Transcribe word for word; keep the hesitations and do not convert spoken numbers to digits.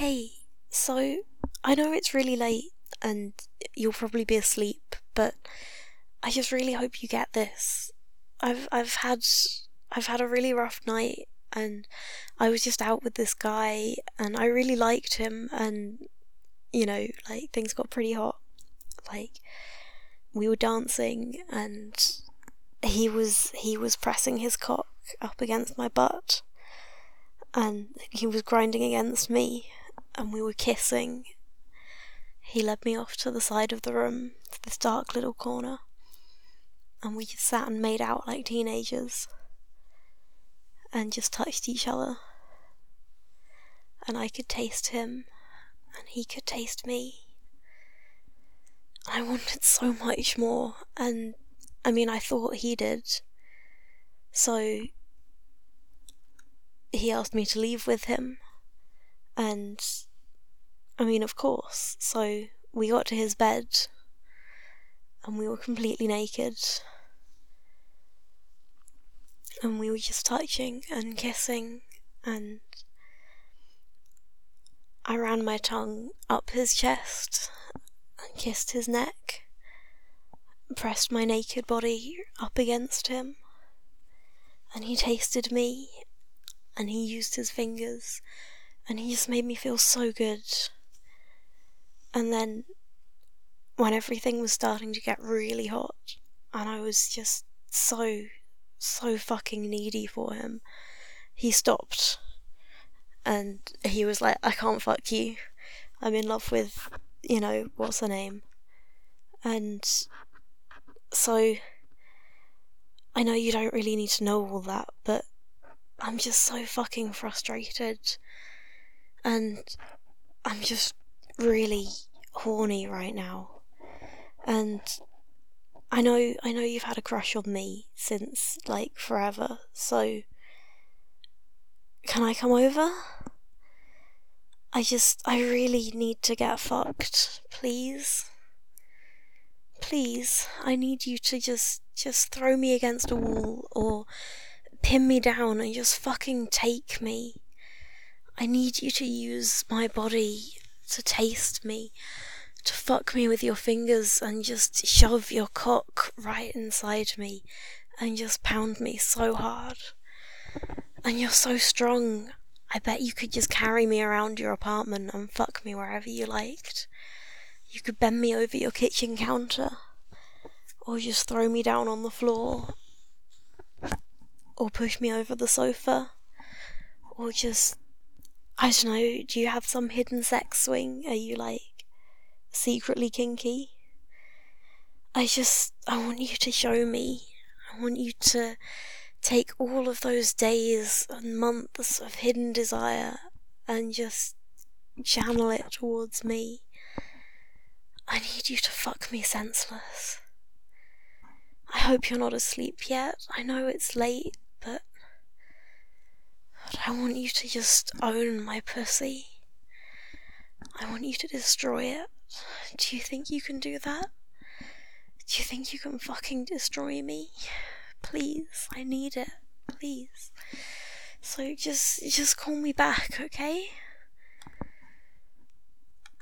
Hey, so I know it's really late and you'll probably be asleep, but I just really hope you get this. I've I've had I've had a really rough night, and I was just out with this guy and I really liked him, and you know, like things got pretty hot. Like we were dancing and he was he was pressing his cock up against my butt and he was grinding against me and we were kissing. He led me off to the side of the room, to this dark little corner, and we just sat and made out like teenagers and just touched each other. And I could taste him and he could taste me. I wanted so much more, and I mean, I thought he did. So he asked me to leave with him, and I mean, of course. So we got to his bed and we were completely naked and we were just touching and kissing, and I ran my tongue up his chest and kissed his neck, pressed my naked body up against him, and he tasted me and he used his fingers and he just made me feel so good. And then when everything was starting to get really hot and I was just so so fucking needy for him, he stopped and he was like, I can't fuck you, I'm in love with, you know, what's her name. And so I know you don't really need to know all that, but I'm just so fucking frustrated and I'm just really horny right now. And I know I know you've had a crush on me since like forever, so can I come over? I just I really need to get fucked, please. Please, I need you to just just throw me against a wall or pin me down and just fucking take me. I need you to use my body to taste me, to fuck me with your fingers and just shove your cock right inside me and just pound me so hard. And you're so strong, I bet you could just carry me around your apartment and fuck me wherever you liked. You could bend me over your kitchen counter, or just throw me down on the floor, or push me over the sofa, or just, I don't know, do you have some hidden sex swing? Are you like secretly kinky? I just, I want you to show me. I want you to take all of those days and months of hidden desire and just channel it towards me. I need you to fuck me senseless. I hope you're not asleep yet. I know it's late, but I want you to just own my pussy. I want you to destroy it. Do you think you can do that? Do you think you can fucking destroy me? Please, I need it. Please. So just, just call me back, okay?